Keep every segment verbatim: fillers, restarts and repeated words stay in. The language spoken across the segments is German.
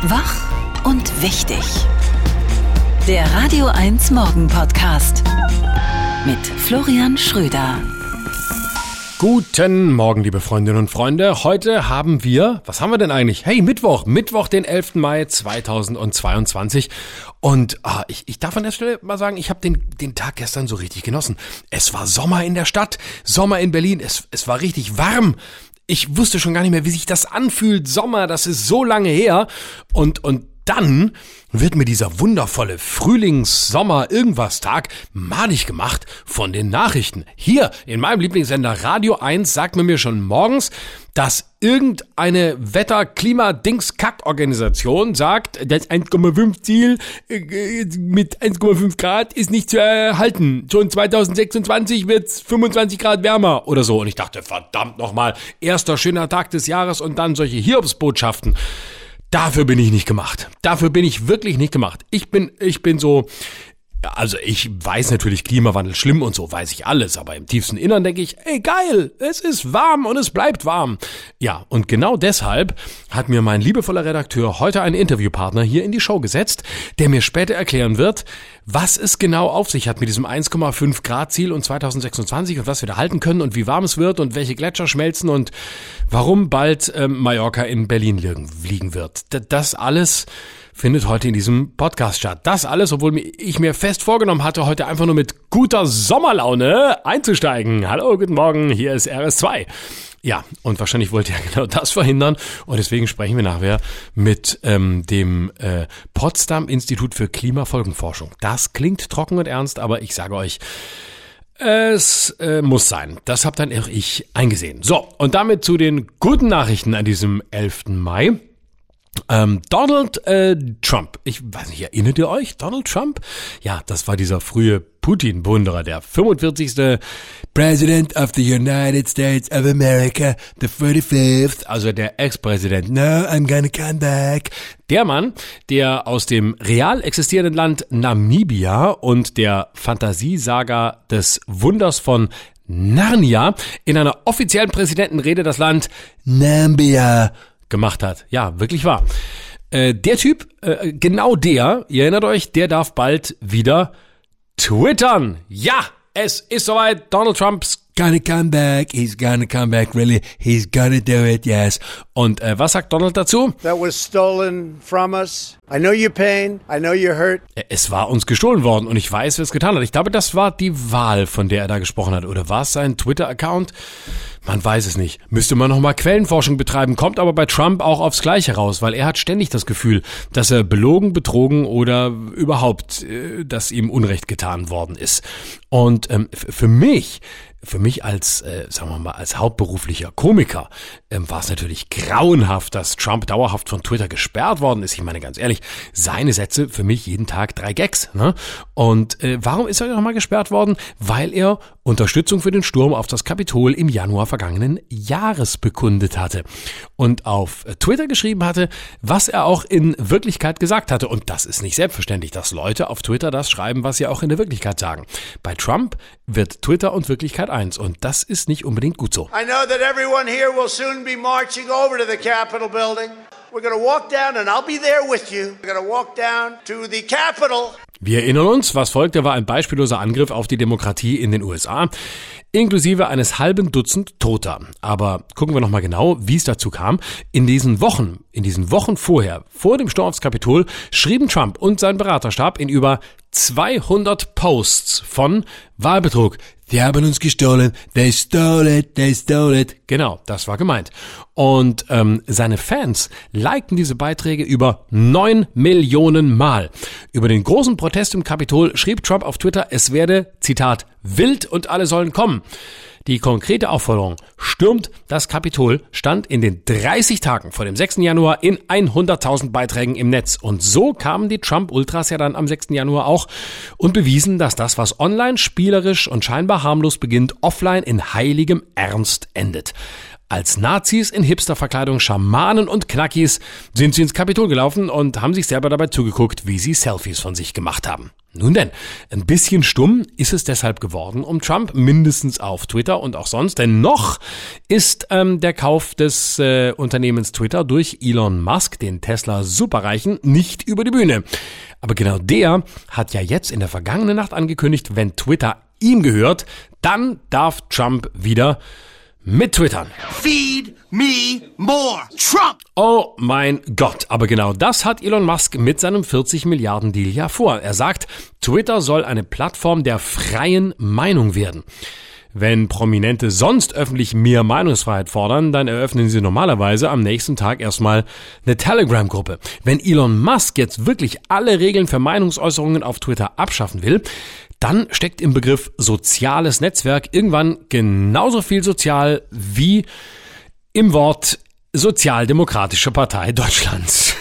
Wach und wichtig. Der Radio eins Morgen Podcast mit Florian Schröder. Guten Morgen, liebe Freundinnen und Freunde. Heute haben wir, was haben wir denn eigentlich? Hey, Mittwoch, Mittwoch, den elften Mai zweitausendzweiundzwanzig. Und ah, ich, ich darf an der Stelle mal sagen, ich habe den, den Tag gestern so richtig genossen. Es war Sommer in der Stadt, Sommer in Berlin, es, es war richtig warm. Ich wusste schon gar nicht mehr, wie sich das anfühlt. Sommer, das ist so lange her. Und, und dann wird mir dieser wundervolle Frühlings-Sommer-Irgendwas-Tag malig gemacht von den Nachrichten. Hier in meinem Lieblingssender Radio eins sagt man mir schon morgens, dass irgendeine Wetter-Klima-Dings-Kack-Organisation sagt, das eins Komma fünf Ziel äh, mit eins Komma fünf Grad ist nicht zu erhalten. Schon zweitausendsechsundzwanzig wird's fünfundzwanzig Grad wärmer oder so. Und ich dachte, verdammt nochmal, erster schöner Tag des Jahres und dann solche Hiobsbotschaften. Dafür bin ich nicht gemacht. Dafür bin ich wirklich nicht gemacht. Ich bin, ich bin so, also ich weiß natürlich, Klimawandel schlimm und so, weiß ich alles, aber im tiefsten Innern denke ich, ey geil, es ist warm und es bleibt warm. Ja, und genau deshalb hat mir mein liebevoller Redakteur heute einen Interviewpartner hier in die Show gesetzt, der mir später erklären wird, was es genau auf sich hat mit diesem eins Komma fünf Grad Ziel und zweitausendsechsundzwanzig und was wir da halten können und wie warm es wird und welche Gletscher schmelzen und warum bald ähm, Mallorca in Berlin liegen wird. D- das alles findet heute in diesem Podcast statt. Das alles, obwohl ich mir fest vorgenommen hatte, heute einfach nur mit guter Sommerlaune einzusteigen. Hallo, guten Morgen, hier ist R S zwei. Ja, und wahrscheinlich wollt ihr ja genau das verhindern und deswegen sprechen wir nachher mit ähm, dem äh, Potsdam Institut für Klimafolgenforschung. Das klingt trocken und ernst, aber ich sage euch, es äh, muss sein. Das habt dann auch ich eingesehen. So, und damit zu den guten Nachrichten an diesem elften Mai. Ähm, Donald äh, Trump, ich weiß nicht, erinnert ihr euch? Donald Trump? Ja, das war dieser frühe Putin-Bewunderer, der fünfundvierzigste President of the United States of America, the thirty-fifth, also der Ex-Präsident. No, I'm gonna come back. Der Mann, der aus dem real existierenden Land Namibia und der Fantasiesaga des Wunders von Narnia in einer offiziellen Präsidentenrede das Land Nambia gemacht hat. Ja, wirklich wahr. Äh, der Typ, äh, genau der, ihr erinnert euch, der darf bald wieder twittern. Ja, es ist soweit. Donald Trump's gonna come back. He's gonna come back, really. He's gonna do it, yes. Und äh, was sagt Donald dazu? That was stolen from us. I know your pain. I know you're hurt. Es war uns gestohlen worden und ich weiß, wer es getan hat. Ich glaube, das war die Wahl, von der er da gesprochen hat. Oder war es sein Twitter-Account? Man weiß es nicht. Müsste man nochmal Quellenforschung betreiben, kommt aber bei Trump auch aufs Gleiche raus, weil er hat ständig das Gefühl, dass er belogen, betrogen oder überhaupt, äh, dass ihm Unrecht getan worden ist. Und ähm, f- für mich... Für mich als, äh, sagen wir mal, als hauptberuflicher Komiker ähm, war es natürlich grauenhaft, dass Trump dauerhaft von Twitter gesperrt worden ist. Ich meine, ganz ehrlich, seine Sätze für mich jeden Tag drei Gags. Ne? Und äh, warum ist er nochmal gesperrt worden? Weil er Unterstützung für den Sturm auf das Kapitol im Januar vergangenen Jahres bekundet hatte. Und auf Twitter geschrieben hatte, was er auch in Wirklichkeit gesagt hatte. Und das ist nicht selbstverständlich, dass Leute auf Twitter das schreiben, was sie auch in der Wirklichkeit sagen. Bei Trump wird Twitter und Wirklichkeit eins und das ist nicht unbedingt gut so. I know that everyone here will soon be marching over to the Capitol building. We're going to walk down and I'll be there with you. We're going to walk down to the Capitol. Wir erinnern uns, was folgte, war ein beispielloser Angriff auf die Demokratie in den U S A, inklusive eines halben Dutzend Toter. Aber gucken wir nochmal genau, wie es dazu kam. In diesen Wochen, in diesen Wochen vorher, vor dem Sturm aufs Kapitol, schrieben Trump und sein Beraterstab in über zweihundert Posts von Wahlbetrug. Die haben uns gestohlen, they stole it, they stole it. Genau, das war gemeint. Und ähm, seine Fans likten diese Beiträge über neun Millionen Mal. Über den großen Protest im Kapitol schrieb Trump auf Twitter, es werde, Zitat, wild und alle sollen kommen. Die konkrete Aufforderung, stürmt das Kapitol, stand in den dreißig Tagen vor dem sechsten Januar in hunderttausend Beiträgen im Netz. Und so kamen die Trump-Ultras ja dann am sechsten Januar auch und bewiesen, dass das, was online spielerisch und scheinbar harmlos beginnt, offline in heiligem Ernst endet. Als Nazis in Hipsterverkleidung, Schamanen und Knackis sind sie ins Kapitol gelaufen und haben sich selber dabei zugeguckt, wie sie Selfies von sich gemacht haben. Nun denn, ein bisschen stumm ist es deshalb geworden um Trump, mindestens auf Twitter und auch sonst, denn noch ist ähm, der Kauf des äh, Unternehmens Twitter durch Elon Musk, den Tesla-Superreichen, nicht über die Bühne. Aber genau der hat ja jetzt in der vergangenen Nacht angekündigt, wenn Twitter ihm gehört, dann darf Trump wieder mit twittern. Feed me more Trump! Oh mein Gott, aber genau das hat Elon Musk mit seinem vierzig Milliarden Deal ja vor. Er sagt, Twitter soll eine Plattform der freien Meinung werden. Wenn Prominente sonst öffentlich mehr Meinungsfreiheit fordern, dann eröffnen sie normalerweise am nächsten Tag erstmal eine Telegram-Gruppe. Wenn Elon Musk jetzt wirklich alle Regeln für Meinungsäußerungen auf Twitter abschaffen will, dann steckt im Begriff soziales Netzwerk irgendwann genauso viel sozial wie im Wort Sozialdemokratische Partei Deutschlands.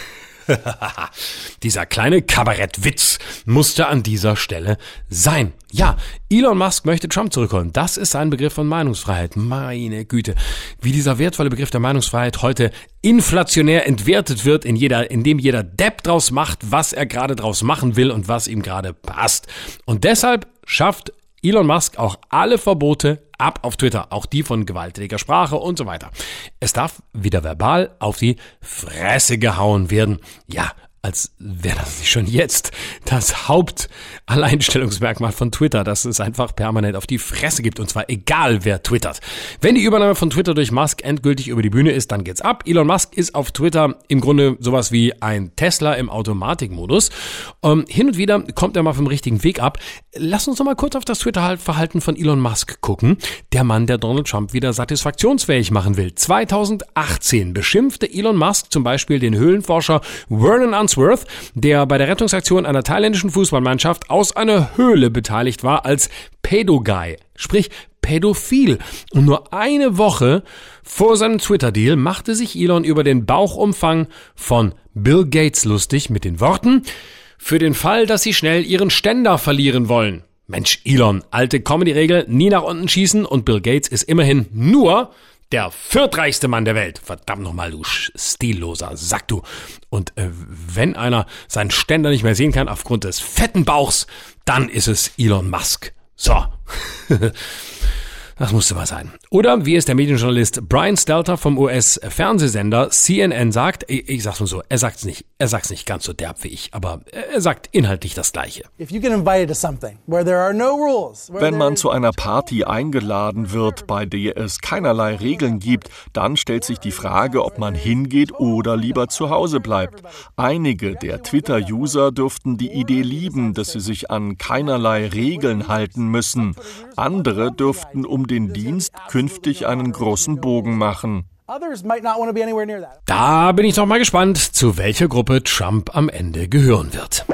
Dieser kleine Kabarettwitz musste an dieser Stelle sein. Ja, Elon Musk möchte Trump zurückholen. Das ist sein Begriff von Meinungsfreiheit. Meine Güte, wie dieser wertvolle Begriff der Meinungsfreiheit heute inflationär entwertet wird, in jeder, indem jeder Depp draus macht, was er gerade draus machen will und was ihm gerade passt. Und deshalb schafft Elon Musk auch alle Verbote ab auf Twitter, auch die von gewalttätiger Sprache und so weiter. Es darf wieder verbal auf die Fresse gehauen werden. Ja, als wäre das nicht schon jetzt das Hauptalleinstellungsmerkmal von Twitter, dass es einfach permanent auf die Fresse gibt, und zwar egal, wer twittert. Wenn die Übernahme von Twitter durch Musk endgültig über die Bühne ist, dann geht's ab. Elon Musk ist auf Twitter im Grunde sowas wie ein Tesla im Automatikmodus. Ähm, hin und wieder kommt er mal vom richtigen Weg ab. Lass uns noch mal kurz auf das Twitter-Verhalten von Elon Musk gucken. Der Mann, der Donald Trump wieder satisfaktionsfähig machen will. zweitausendachtzehn beschimpfte Elon Musk zum Beispiel den Höhlenforscher Vernon Unsworth, der bei der Rettungsaktion einer thailändischen Fußballmannschaft aus einer Höhle beteiligt war, als Pädoguy, sprich pädophil. Und nur eine Woche vor seinem Twitter-Deal machte sich Elon über den Bauchumfang von Bill Gates lustig mit den Worten: Für den Fall, dass Sie schnell Ihren Ständer verlieren wollen. Mensch, Elon, alte Comedy-Regel, nie nach unten schießen, und Bill Gates ist immerhin nur der viertreichste Mann der Welt. Verdammt nochmal, du stilloser Sack, du. Und äh, wenn einer seinen Ständer nicht mehr sehen kann aufgrund des fetten Bauchs, dann ist es Elon Musk. So. Das musste was sein. Oder wie es der Medienjournalist Brian Stelter vom U S-Fernsehsender C N N sagt, ich, ich sag's mal so, er sagt's nicht, er sagt's nicht ganz so derb wie ich, aber er sagt inhaltlich das Gleiche. Wenn man zu einer Party eingeladen wird, bei der es keinerlei Regeln gibt, dann stellt sich die Frage, ob man hingeht oder lieber zu Hause bleibt. Einige der Twitter-User dürften die Idee lieben, dass sie sich an keinerlei Regeln halten müssen. Andere dürften um den Dienst künftig einen großen Bogen machen. Da bin ich doch mal gespannt, zu welcher Gruppe Trump am Ende gehören wird.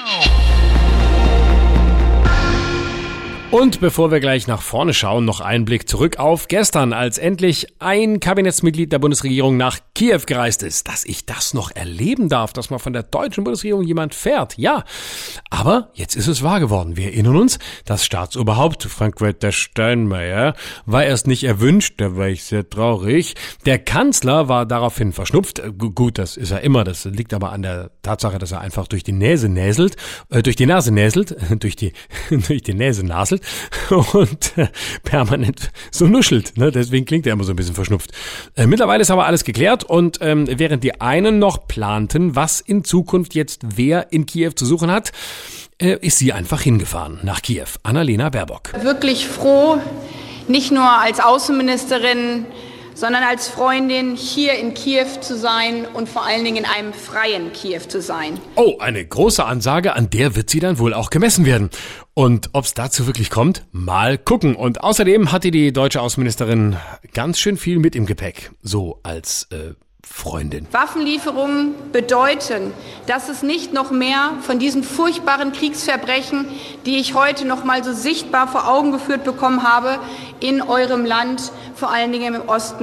Und bevor wir gleich nach vorne schauen, noch einen Blick zurück auf gestern, als endlich ein Kabinettsmitglied der Bundesregierung nach Kiew gereist ist. Dass ich das noch erleben darf, dass mal von der deutschen Bundesregierung jemand fährt, ja. Aber jetzt ist es wahr geworden. Wir erinnern uns, das Staatsoberhaupt Frank-Walter Steinmeier war erst nicht erwünscht, da war ich sehr traurig. Der Kanzler war daraufhin verschnupft. Gut, das ist er immer, das liegt aber an der Tatsache, dass er einfach durch die Nase näselt, äh, durch die Nase näselt, durch die, durch die Nase naselt und äh, permanent so nuschelt. Ne? Deswegen klingt er immer so ein bisschen verschnupft. Äh, mittlerweile ist aber alles geklärt, und ähm, während die einen noch planten, was in Zukunft jetzt wer in Kiew zu suchen hat, äh, ist sie einfach hingefahren nach Kiew. Annalena Baerbock. Wirklich froh, nicht nur als Außenministerin, sondern als Freundin hier in Kiew zu sein und vor allen Dingen in einem freien Kiew zu sein. Oh, eine große Ansage, an der wird sie dann wohl auch gemessen werden. Und ob es dazu wirklich kommt, mal gucken. Und außerdem hatte die deutsche Außenministerin ganz schön viel mit im Gepäck, so als äh, Freundin. Waffenlieferungen bedeuten, dass es nicht noch mehr von diesen furchtbaren Kriegsverbrechen, die ich heute noch mal so sichtbar vor Augen geführt bekommen habe, in eurem Land, vor allen Dingen im Osten,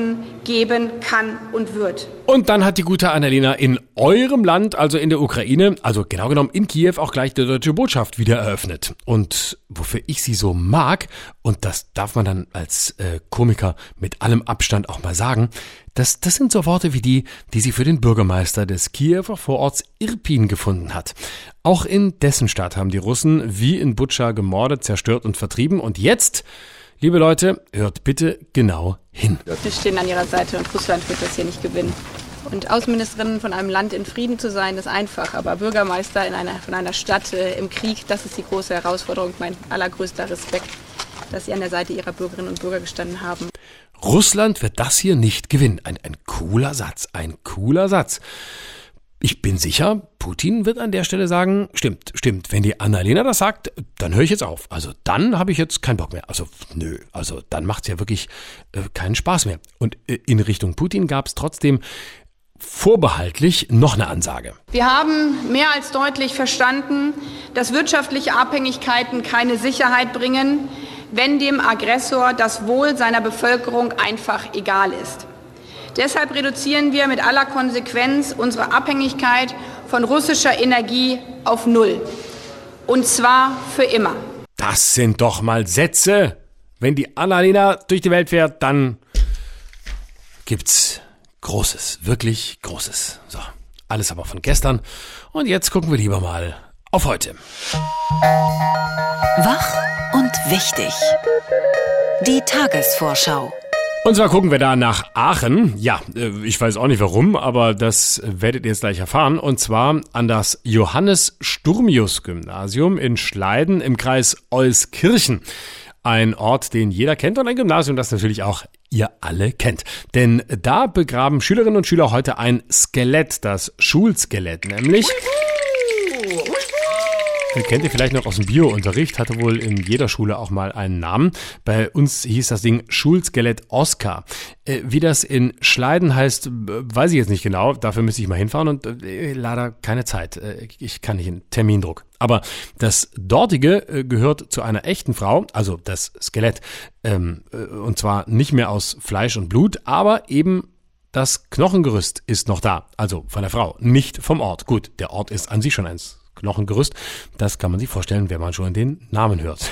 geben kann und wird. Und dann hat die gute Annalena in eurem Land, also in der Ukraine, also genau genommen in Kiew, auch gleich die deutsche Botschaft wieder eröffnet. Und wofür ich sie so mag, und das darf man dann als äh, Komiker mit allem Abstand auch mal sagen, das, das sind so Worte wie die, die sie für den Bürgermeister des Kiewer Vororts Irpin gefunden hat. Auch in dessen Stadt haben die Russen wie in Butscha gemordet, zerstört und vertrieben. Und jetzt, liebe Leute, hört bitte genau hin. Wir stehen an ihrer Seite und Russland wird das hier nicht gewinnen. Und Außenministerin von einem Land in Frieden zu sein, ist einfach. Aber Bürgermeister in einer, von einer Stadt äh, im Krieg, das ist die große Herausforderung. Mein allergrößter Respekt, dass Sie an der Seite Ihrer Bürgerinnen und Bürger gestanden haben. Russland wird das hier nicht gewinnen. Ein, ein cooler Satz, ein cooler Satz. Ich bin sicher, Putin wird an der Stelle sagen, stimmt, stimmt, wenn die Annalena das sagt, dann höre ich jetzt auf. Also dann habe ich jetzt keinen Bock mehr. Also nö, also dann macht's ja wirklich äh, keinen Spaß mehr. Und äh, in Richtung Putin gab es trotzdem vorbehaltlich noch eine Ansage. Wir haben mehr als deutlich verstanden, dass wirtschaftliche Abhängigkeiten keine Sicherheit bringen, wenn dem Aggressor das Wohl seiner Bevölkerung einfach egal ist. Deshalb reduzieren wir mit aller Konsequenz unsere Abhängigkeit von russischer Energie auf Null. Und zwar für immer. Das sind doch mal Sätze. Wenn die Annalena durch die Welt fährt, dann gibt's Großes, wirklich Großes. So, alles aber von gestern. Und jetzt gucken wir lieber mal auf heute. Wach und wichtig. Die Tagesvorschau. Und zwar gucken wir da nach Aachen. Ja, ich weiß auch nicht warum, aber das werdet ihr jetzt gleich erfahren. Und zwar an das Johannes-Sturmius-Gymnasium in Schleiden im Kreis Euskirchen. Ein Ort, den jeder kennt und ein Gymnasium, das natürlich auch ihr alle kennt. Denn da begraben Schülerinnen und Schüler heute ein Skelett, das Schulskelett nämlich. Kennt ihr vielleicht noch aus dem Bio-Unterricht, hatte wohl in jeder Schule auch mal einen Namen. Bei uns hieß das Ding Schulskelett Oscar. Äh, wie das in Schleiden heißt, weiß ich jetzt nicht genau. Dafür müsste ich mal hinfahren und äh, leider keine Zeit. Äh, ich kann nicht in Termindruck. Aber das dortige äh, gehört zu einer echten Frau, also das Skelett. Ähm, äh, und zwar nicht mehr aus Fleisch und Blut, aber eben das Knochengerüst ist noch da. Also von der Frau, nicht vom Ort. Gut, der Ort ist an sich schon eins. Knochengerüst, das kann man sich vorstellen, wenn man schon den Namen hört.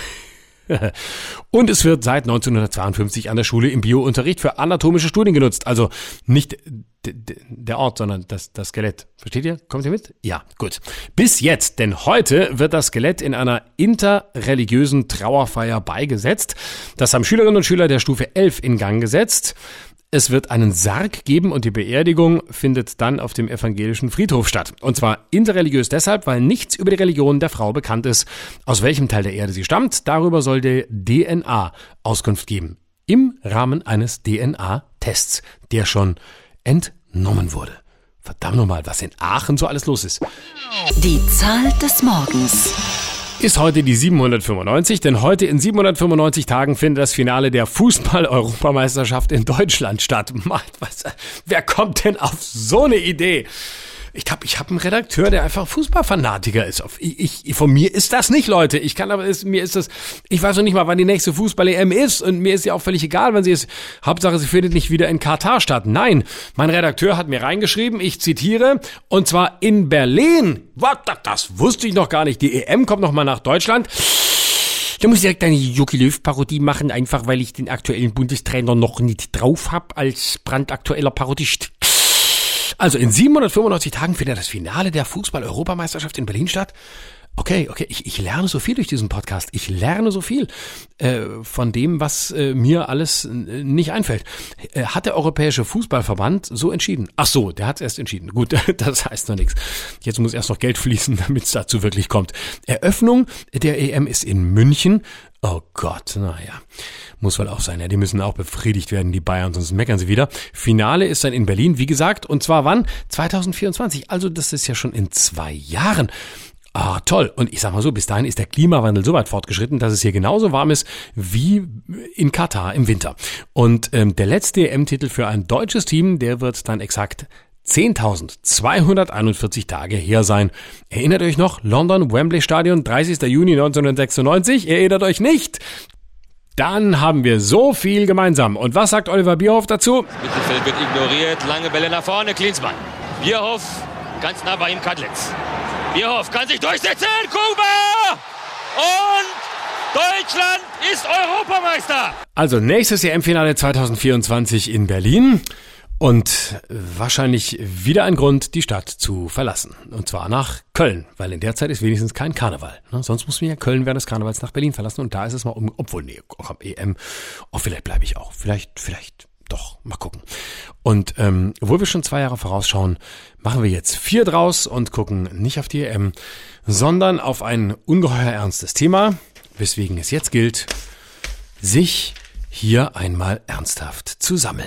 Und es wird seit neunzehnhundertzweiundfünfzig an der Schule im Bio-Unterricht für anatomische Studien genutzt. Also nicht d- d- der Ort, sondern das, das Skelett. Versteht ihr? Kommt ihr mit? Ja, gut. Bis jetzt, denn heute wird das Skelett in einer interreligiösen Trauerfeier beigesetzt. Das haben Schülerinnen und Schüler der Stufe elf in Gang gesetzt. Es wird einen Sarg geben und die Beerdigung findet dann auf dem evangelischen Friedhof statt. Und zwar interreligiös deshalb, weil nichts über die Religion der Frau bekannt ist. Aus welchem Teil der Erde sie stammt, darüber soll der D N A Auskunft geben. Im Rahmen eines D N A-Tests, der schon entnommen wurde. Verdammt nochmal, was in Aachen so alles los ist. Die Zahl des Morgens. Ist heute die siebenhundertfünfundneunzig, denn heute in siebenhundertfünfundneunzig Tagen findet das Finale der Fußball-Europameisterschaft in Deutschland statt. Mann, was, wer kommt denn auf so eine Idee? Ich glaube, ich habe einen Redakteur, der einfach Fußballfanatiker ist. Ich, ich, von mir ist das nicht, Leute. Ich kann aber, ist, mir ist das, ich weiß noch nicht mal, wann die nächste Fußball-E M ist und mir ist ja auch völlig egal, wenn sie ist. Hauptsache, sie findet nicht wieder in Katar statt. Nein, mein Redakteur hat mir reingeschrieben, ich zitiere, und zwar in Berlin. Was? Das wusste ich noch gar nicht. Die E M kommt noch mal nach Deutschland. Da muss ich direkt eine Jogi Löw-Parodie machen, einfach weil ich den aktuellen Bundestrainer noch nicht drauf habe als brandaktueller Parodist. Also in siebenhundertfünfundneunzig Tagen findet das Finale der Fußball-Europameisterschaft in Berlin statt. Okay, okay, ich, ich lerne so viel durch diesen Podcast. Ich lerne so viel äh, von dem, was äh, mir alles äh, nicht einfällt. Äh, hat der Europäische Fußballverband so entschieden? Ach so, der hat es erst entschieden. Gut, das heißt noch nichts. Jetzt muss erst noch Geld fließen, damit es dazu wirklich kommt. Eröffnung der E M ist in München. Oh Gott, naja, muss wohl auch sein. Ja, die müssen auch befriedigt werden, die Bayern, sonst meckern sie wieder. Finale ist dann in Berlin, wie gesagt, und zwar wann? zwanzig vierundzwanzig, also das ist ja schon in zwei Jahren. Ah, toll. Und ich sag mal so, bis dahin ist der Klimawandel so weit fortgeschritten, dass es hier genauso warm ist wie in Katar im Winter. Und ähm, der letzte E M-Titel für ein deutsches Team, der wird dann exakt zehntausendzweihunderteinundvierzig Tage her sein. Erinnert euch noch? London, Wembley Stadion, dreißigster Juni neunzehnhundertsechsundneunzig? Erinnert euch nicht? Dann haben wir so viel gemeinsam. Und was sagt Oliver Bierhoff dazu? Das Mittelfeld wird ignoriert, lange Bälle nach vorne, Klinsmann. Bierhoff, ganz nah bei ihm Kadletz. Bierhoff kann sich durchsetzen, Kuba! Und Deutschland ist Europameister! Also nächstes E M-Finale zwanzig vierundzwanzig in Berlin. Und wahrscheinlich wieder ein Grund, die Stadt zu verlassen. Und zwar nach Köln, weil in der Zeit ist wenigstens kein Karneval. Sonst muss man ja Köln während des Karnevals nach Berlin verlassen. Und da ist es mal um, obwohl, nee, auch am E M. Oh, vielleicht bleibe ich auch. Vielleicht, vielleicht doch. Mal gucken. Und ähm, wo wir schon zwei Jahre vorausschauen, machen wir jetzt vier draus und gucken nicht auf die E M, sondern auf ein ungeheuer ernstes Thema, weswegen es jetzt gilt, sich hier einmal ernsthaft zu sammeln.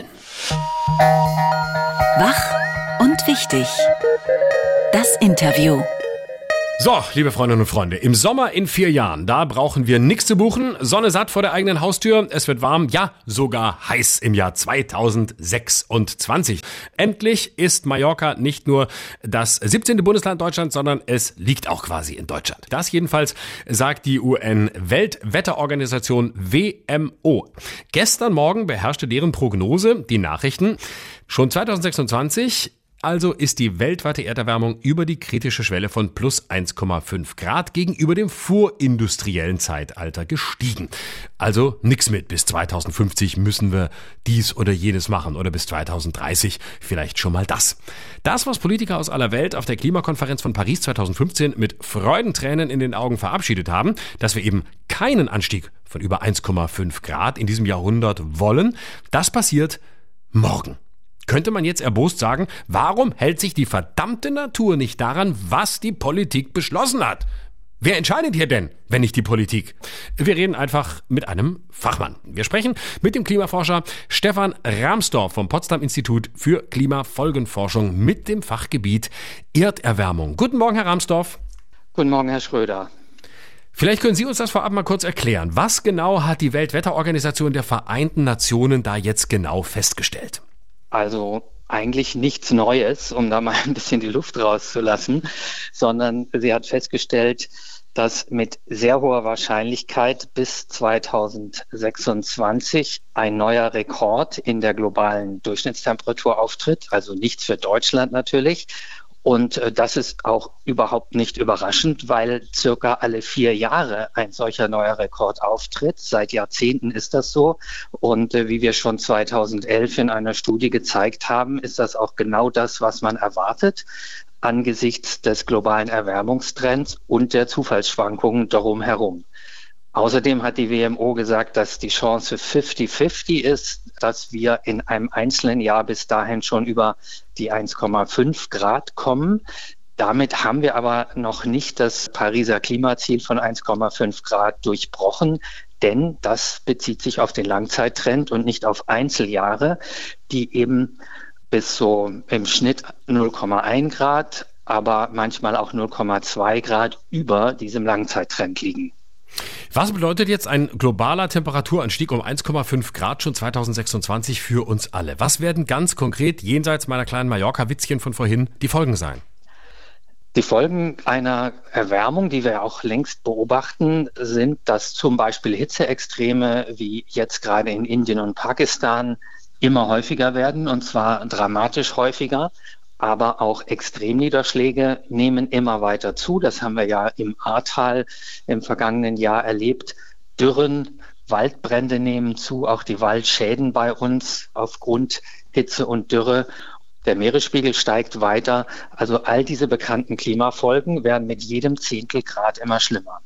Wach und wichtig. Das Interview. So, liebe Freundinnen und Freunde, im Sommer in vier Jahren, da brauchen wir nichts zu buchen, Sonne satt vor der eigenen Haustür, es wird warm, ja, sogar heiß im Jahr zwanzig sechsundzwanzig. Endlich ist Mallorca nicht nur das siebzehnte Bundesland Deutschlands, sondern es liegt auch quasi in Deutschland. Das jedenfalls sagt die U N-Weltwetterorganisation W M O. Gestern Morgen beherrschte deren Prognose die Nachrichten. Schon zwanzig sechsundzwanzig also ist die weltweite Erderwärmung über die kritische Schwelle von plus eins Komma fünf Grad gegenüber dem vorindustriellen Zeitalter gestiegen. Also nix mit, bis zwanzig fünfzig müssen wir dies oder jenes machen oder bis zwanzig dreißig vielleicht schon mal das. Das, was Politiker aus aller Welt auf der Klimakonferenz von Paris zwanzig fünfzehn mit Freudentränen in den Augen verabschiedet haben, dass wir eben keinen Anstieg von über eins Komma fünf Grad in diesem Jahrhundert wollen, das passiert morgen. Könnte man jetzt erbost sagen, warum hält sich die verdammte Natur nicht daran, was die Politik beschlossen hat? Wer entscheidet hier denn, wenn nicht die Politik? Wir reden einfach mit einem Fachmann. Wir sprechen mit dem Klimaforscher Stefan Rahmstorf vom Potsdam-Institut für Klimafolgenforschung mit dem Fachgebiet Erderwärmung. Guten Morgen, Herr Rahmstorf. Guten Morgen, Herr Schröder. Vielleicht können Sie uns das vorab mal kurz erklären. Was genau hat die Weltwetterorganisation der Vereinten Nationen da jetzt genau festgestellt? Also eigentlich nichts Neues, um da mal ein bisschen die Luft rauszulassen, sondern sie hat festgestellt, dass mit sehr hoher Wahrscheinlichkeit bis zwanzig sechsundzwanzig ein neuer Rekord in der globalen Durchschnittstemperatur auftritt, also nichts für Deutschland natürlich. Und das ist auch überhaupt nicht überraschend, weil circa alle vier Jahre ein solcher neuer Rekord auftritt. Seit Jahrzehnten ist das so. Und wie wir schon zweitausendelf in einer Studie gezeigt haben, ist das auch genau das, was man erwartet angesichts des globalen Erwärmungstrends und der Zufallsschwankungen darum herum. Außerdem hat die W M O gesagt, dass die Chance fünfzig fünfzig ist, dass wir in einem einzelnen Jahr bis dahin schon über die eins Komma fünf Grad kommen. Damit haben wir aber noch nicht das Pariser Klimaziel von eins Komma fünf Grad durchbrochen, denn das bezieht sich auf den Langzeittrend und nicht auf Einzeljahre, die eben bis so im Schnitt null Komma eins Grad, aber manchmal auch null Komma zwei Grad über diesem Langzeittrend liegen. Was bedeutet jetzt ein globaler Temperaturanstieg um eins Komma fünf Grad schon zwanzig sechsundzwanzig für uns alle? Was werden ganz konkret jenseits meiner kleinen Mallorca-Witzchen von vorhin die Folgen sein? Die Folgen einer Erwärmung, die wir auch längst beobachten, sind, dass zum Beispiel Hitzeextreme wie jetzt gerade in Indien und Pakistan immer häufiger werden, und zwar dramatisch häufiger. Aber auch Extremniederschläge nehmen immer weiter zu. Das haben wir ja im Ahrtal im vergangenen Jahr erlebt. Dürren, Waldbrände nehmen zu, auch die Waldschäden bei uns aufgrund Hitze und Dürre. Der Meeresspiegel steigt weiter. Also all diese bekannten Klimafolgen werden mit jedem Zehntelgrad immer schlimmer.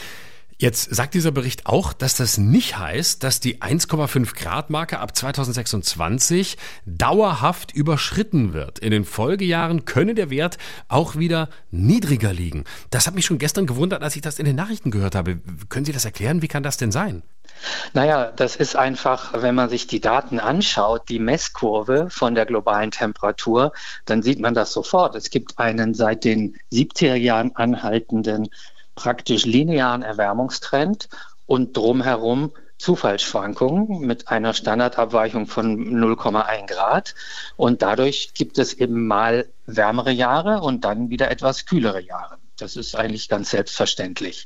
Jetzt sagt dieser Bericht auch, dass das nicht heißt, dass die eins Komma fünf Grad Marke ab zwanzig sechsundzwanzig dauerhaft überschritten wird. In den Folgejahren könne der Wert auch wieder niedriger liegen. Das hat mich schon gestern gewundert, als ich das in den Nachrichten gehört habe. Können Sie das erklären? Wie kann das denn sein? Naja, das ist einfach, wenn man sich die Daten anschaut, die Messkurve von der globalen Temperatur, dann sieht man das sofort. Es gibt einen seit den siebziger Jahren anhaltenden praktisch linearen Erwärmungstrend und drumherum Zufallsschwankungen mit einer Standardabweichung von null Komma eins Grad. Und dadurch gibt es eben mal wärmere Jahre und dann wieder etwas kühlere Jahre. Das ist eigentlich ganz selbstverständlich.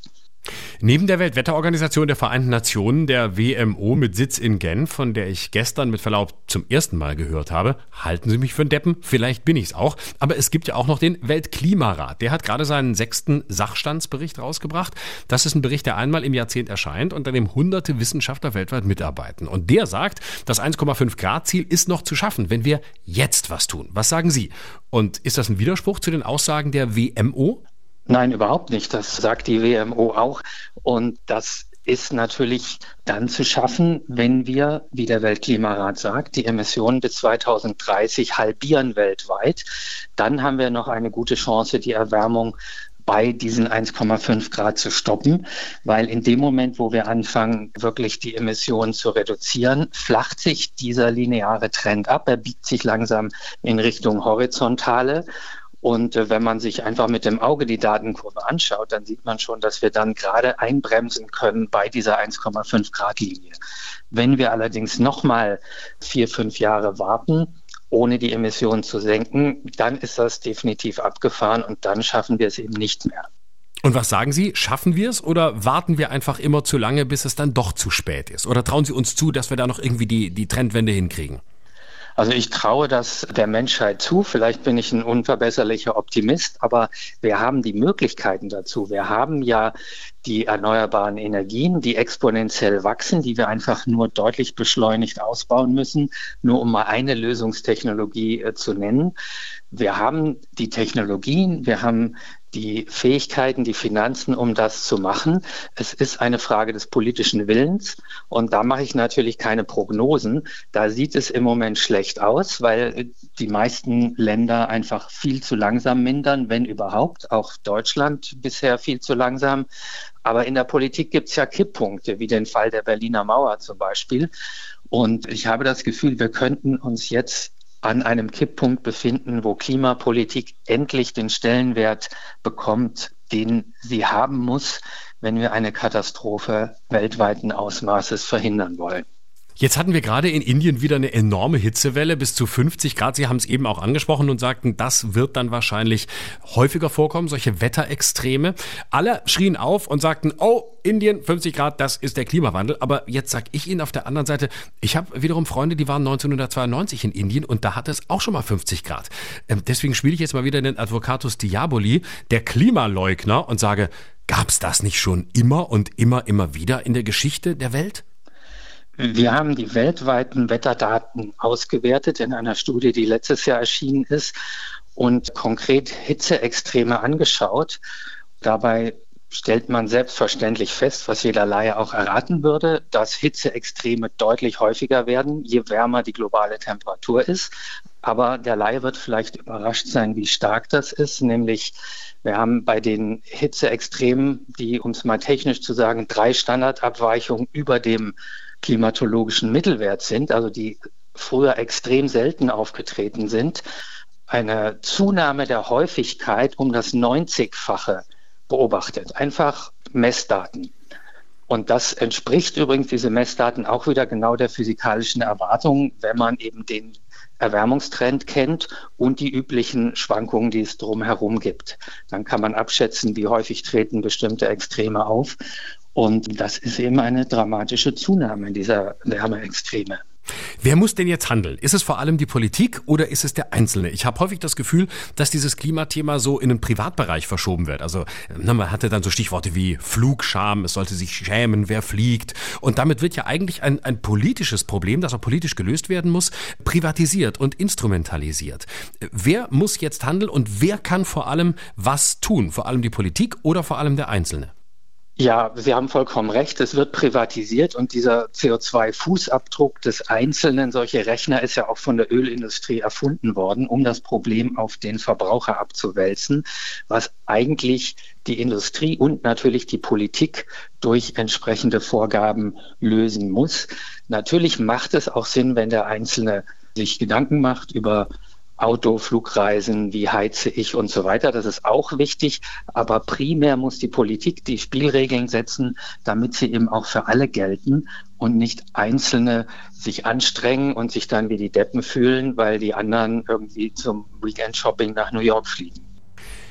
Neben der Weltwetterorganisation der Vereinten Nationen, der W M O mit Sitz in Genf, von der ich gestern mit Verlaub zum ersten Mal gehört habe, halten Sie mich für einen Deppen, vielleicht bin ich es auch, aber es gibt ja auch noch den Weltklimarat. Der hat gerade seinen sechsten Sachstandsbericht rausgebracht. Das ist ein Bericht, der einmal im Jahrzehnt erscheint und an dem hunderte Wissenschaftler weltweit mitarbeiten. Und der sagt, das eins Komma fünf Grad Ziel ist noch zu schaffen, wenn wir jetzt was tun. Was sagen Sie? Und ist das ein Widerspruch zu den Aussagen der W M O? Nein, überhaupt nicht. Das sagt die W M O auch. Und das ist natürlich dann zu schaffen, wenn wir, wie der Weltklimarat sagt, die Emissionen bis zweitausenddreißig halbieren weltweit. Dann haben wir noch eine gute Chance, die Erwärmung bei diesen eins Komma fünf Grad zu stoppen, weil in dem Moment, wo wir anfangen, wirklich die Emissionen zu reduzieren, flacht sich dieser lineare Trend ab. Er biegt sich langsam in Richtung Horizontale. Und äh, wenn man sich einfach mit dem Auge die Datenkurve anschaut, dann sieht man schon, dass wir dann gerade einbremsen können bei dieser eins Komma fünf Grad Linie. Wenn wir allerdings nochmal vier, fünf Jahre warten, ohne die Emissionen zu senken, dann ist das definitiv abgefahren und dann schaffen wir es eben nicht mehr. Und was sagen Sie? Schaffen wir es oder warten wir einfach immer zu lange, bis es dann doch zu spät ist? Oder trauen Sie uns zu, dass wir da noch irgendwie die, die Trendwende hinkriegen? Also ich traue das der Menschheit zu. Vielleicht bin ich ein unverbesserlicher Optimist, aber wir haben die Möglichkeiten dazu. Wir haben ja die erneuerbaren Energien, die exponentiell wachsen, die wir einfach nur deutlich beschleunigt ausbauen müssen, nur um mal eine Lösungstechnologie äh, zu nennen. Wir haben die Technologien, wir haben die Fähigkeiten, die Finanzen, um das zu machen. Es ist eine Frage des politischen Willens und da mache ich natürlich keine Prognosen. Da sieht es im Moment schlecht aus, weil die meisten Länder einfach viel zu langsam mindern, wenn überhaupt. Auch Deutschland bisher viel zu langsam. Aber in der Politik gibt es ja Kipppunkte, wie den Fall der Berliner Mauer zum Beispiel. Und ich habe das Gefühl, wir könnten uns jetzt an einem Kipppunkt befinden, wo Klimapolitik endlich den Stellenwert bekommt, den sie haben muss, wenn wir eine Katastrophe weltweiten Ausmaßes verhindern wollen. Jetzt hatten wir gerade in Indien wieder eine enorme Hitzewelle, bis zu fünfzig Grad. Sie haben es eben auch angesprochen und sagten, das wird dann wahrscheinlich häufiger vorkommen, solche Wetterextreme. Alle schrien auf und sagten, oh, Indien, fünfzig Grad, das ist der Klimawandel. Aber jetzt sage ich Ihnen auf der anderen Seite, ich habe wiederum Freunde, die waren neunzehnhundertzweiundneunzig in Indien und da hatte es auch schon mal fünfzig Grad. Deswegen spiele ich jetzt mal wieder den Advocatus Diaboli, der Klimaleugner, und sage, gab es das nicht schon immer und immer, immer wieder in der Geschichte der Welt? Wir haben die weltweiten Wetterdaten ausgewertet in einer Studie, die letztes Jahr erschienen ist und konkret Hitzeextreme angeschaut. Dabei stellt man selbstverständlich fest, was jeder Laie auch erraten würde, dass Hitzeextreme deutlich häufiger werden, je wärmer die globale Temperatur ist. Aber der Laie wird vielleicht überrascht sein, wie stark das ist. Nämlich, wir haben bei den Hitzeextremen, die, um es mal technisch zu sagen, drei Standardabweichungen über dem klimatologischen Mittelwert sind, also die früher extrem selten aufgetreten sind, eine Zunahme der Häufigkeit um das neunzigfache beobachtet. Einfach Messdaten. Und das entspricht übrigens, diese Messdaten, auch wieder genau der physikalischen Erwartung, wenn man eben den Erwärmungstrend kennt und die üblichen Schwankungen, die es drumherum gibt. Dann kann man abschätzen, wie häufig treten bestimmte Extreme auf. Und das ist eben eine dramatische Zunahme dieser Wärmeextreme. Wer muss denn jetzt handeln? Ist es vor allem die Politik oder ist es der Einzelne? Ich habe häufig das Gefühl, dass dieses Klimathema so in den Privatbereich verschoben wird. Also na, man hatte dann so Stichworte wie Flugscham, es sollte sich schämen, wer fliegt. Und damit wird ja eigentlich ein, ein politisches Problem, das auch politisch gelöst werden muss, privatisiert und instrumentalisiert. Wer muss jetzt handeln und wer kann vor allem was tun? Vor allem die Politik oder vor allem der Einzelne? Ja, Sie haben vollkommen recht. Es wird privatisiert und dieser C O zwei Fußabdruck des Einzelnen, solche Rechner, ist ja auch von der Ölindustrie erfunden worden, um das Problem auf den Verbraucher abzuwälzen, was eigentlich die Industrie und natürlich die Politik durch entsprechende Vorgaben lösen muss. Natürlich macht es auch Sinn, wenn der Einzelne sich Gedanken macht über Auto, Flugreisen, wie heize ich und so weiter. Das ist auch wichtig, aber primär muss die Politik die Spielregeln setzen, damit sie eben auch für alle gelten und nicht Einzelne sich anstrengen und sich dann wie die Deppen fühlen, weil die anderen irgendwie zum Weekend-Shopping nach New York fliegen.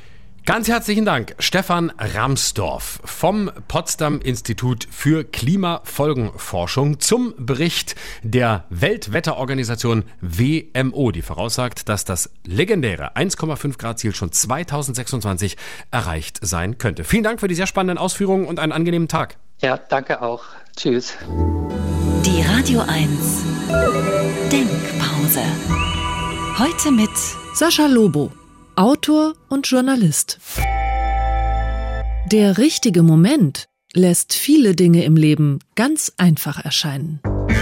Ganz herzlichen Dank, Stefan Ramsdorf vom Potsdam Institut für Klimafolgenforschung zum Bericht der Weltwetterorganisation W M O, die voraussagt, dass das legendäre eins Komma fünf Grad Ziel schon zweitausendsechsundzwanzig erreicht sein könnte. Vielen Dank für die sehr spannenden Ausführungen und einen angenehmen Tag. Ja, danke auch. Tschüss. Die Radio eins Denkpause. Heute mit Sascha Lobo, Autor und Journalist. Der richtige Moment lässt viele Dinge im Leben ganz einfach erscheinen.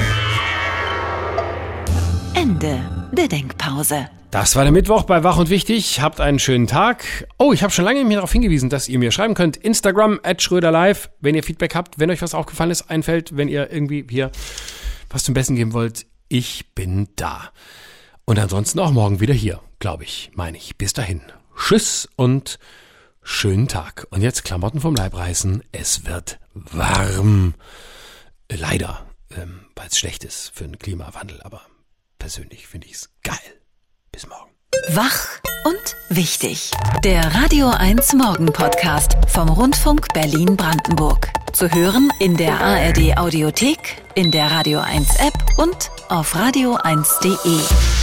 Ende der Denkpause. Das war der Mittwoch bei Wach und Wichtig. Habt einen schönen Tag. Oh, ich habe schon lange mir darauf hingewiesen, dass ihr mir schreiben könnt. Instagram at schröderlive, wenn ihr Feedback habt, wenn euch was aufgefallen ist, einfällt, wenn ihr irgendwie hier was zum Besten geben wollt. Ich bin da. Und ansonsten auch morgen wieder hier, glaube ich, meine ich. Bis dahin. Tschüss und schönen Tag. Und jetzt Klamotten vom Leib reißen. Es wird warm. Leider, ähm, weil es schlecht ist für den Klimawandel. Aber persönlich finde ich es geil. Bis morgen. Wach und wichtig. Der Radio eins Morgen Podcast vom Rundfunk Berlin-Brandenburg. Zu hören in der A R D Audiothek, in der Radio eins App und auf radio eins punkt de.